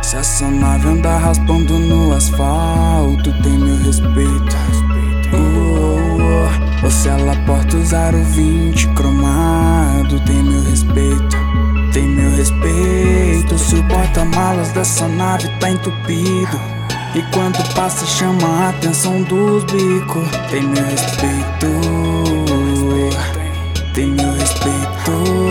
Se essa nave andar raspando no asfalto, tem meu respeito. Ou se ela porta usar o 20 cromado, tem meu respeito. Tem meu respeito. Se o porta-malas dessa nave tá entupido e quando passa chama a atenção dos bicos, tem meu respeito. Tem meu respeito.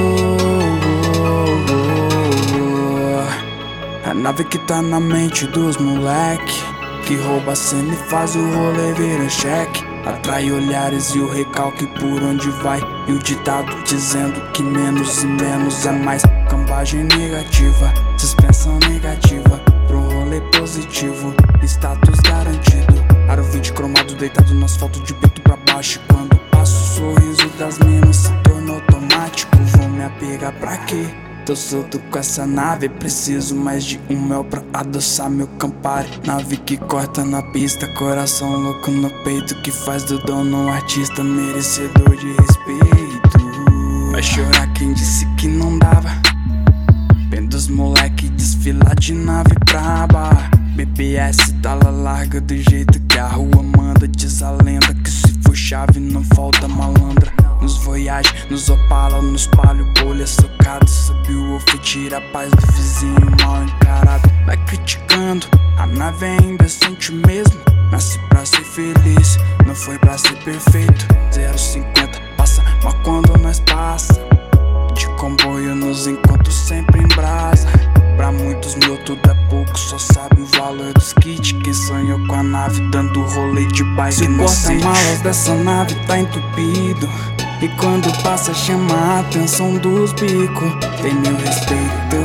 A nave que tá na mente dos moleque, que rouba a cena e faz o rolê virar cheque. Atrai olhares e o recalque por onde vai, e o ditado dizendo que menos e menos é mais. Cambagem negativa, suspensão negativa, pro rolê positivo, status garantido. Aro 20 cromado deitado no asfalto de peito pra baixo. E quando passo o sorriso das minas se torna automático. Vou me apegar pra quê? Tô solto com essa nave, preciso mais de um mel pra adoçar meu Campari. Nave que corta na pista, coração louco no peito, que faz do dono um artista merecedor de respeito. Vai chorar quem disse que não dava, vendo os moleque desfilar de nave pra barra. BPS tá lá larga do jeito que a rua manda. Diz a lenda que se for chave não falta malandra. Nos Voyage, nos Opala, nos palio, bolha socado. Sobe o wolf, tira a paz do vizinho mal encarado. Vai criticando, a nave ainda sente mesmo. Nasce pra ser feliz, não foi pra ser perfeito. 0,50 passa, mas quando nós passa, de comboio nos encontros sempre em brasa. Pra muitos meu tudo é pouco, só sabe o valor dos kits. Quem sonhou com a nave dando rolê de bike no sítio. Se o porta-malas dessa nave tá entupido e quando passa chama a atenção dos bicos, tem meu respeito.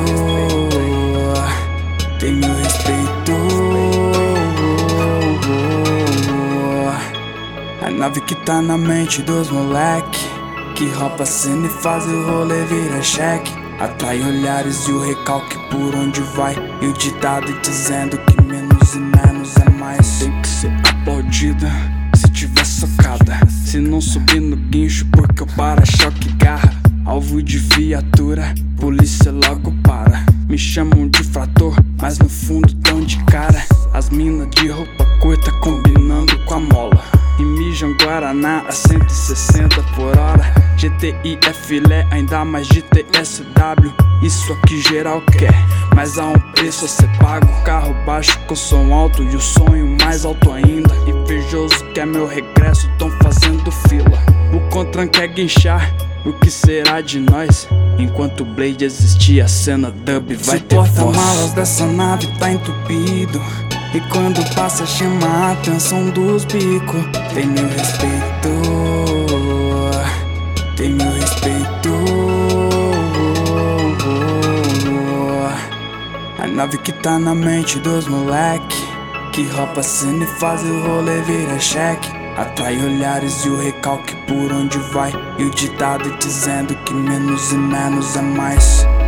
Tem meu respeito. A nave que tá na mente dos moleque, que rouba a cena e faz o rolê virar cheque. Atrai olhares e o recalque por onde vai, e o ditado dizendo que menos e menos é mais. Tem que ser aplaudida se tiver socada, se não subir no guincho porque o para-choque garra. Alvo de viatura, polícia logo para. Me chamam de frator, mas no fundo tão de cara. As minas de roupa curta combinando com a mola, e mijam Guaraná a 160 por hora. GTI é filé, ainda mais de TSW. Isso aqui geral quer, mas há um preço a ser pago. Carro baixo com som alto e o sonho mais alto ainda. Invejoso que é meu regresso, tão fazendo fila. O Contran quer guinchar, o que será de nós? Enquanto o Blade existir, a cena dub vai ter força. Se o porta-malas dessa nave tá entupido e quando passa chama a atenção dos bicos, tem meu respeito. Tem meu respeito. A nave que tá na mente dos moleque, que rouba a cena e faz o rolê virar cheque. Atrai olhares e o recalque por onde vai, e o ditado dizendo que menos e menos é mais.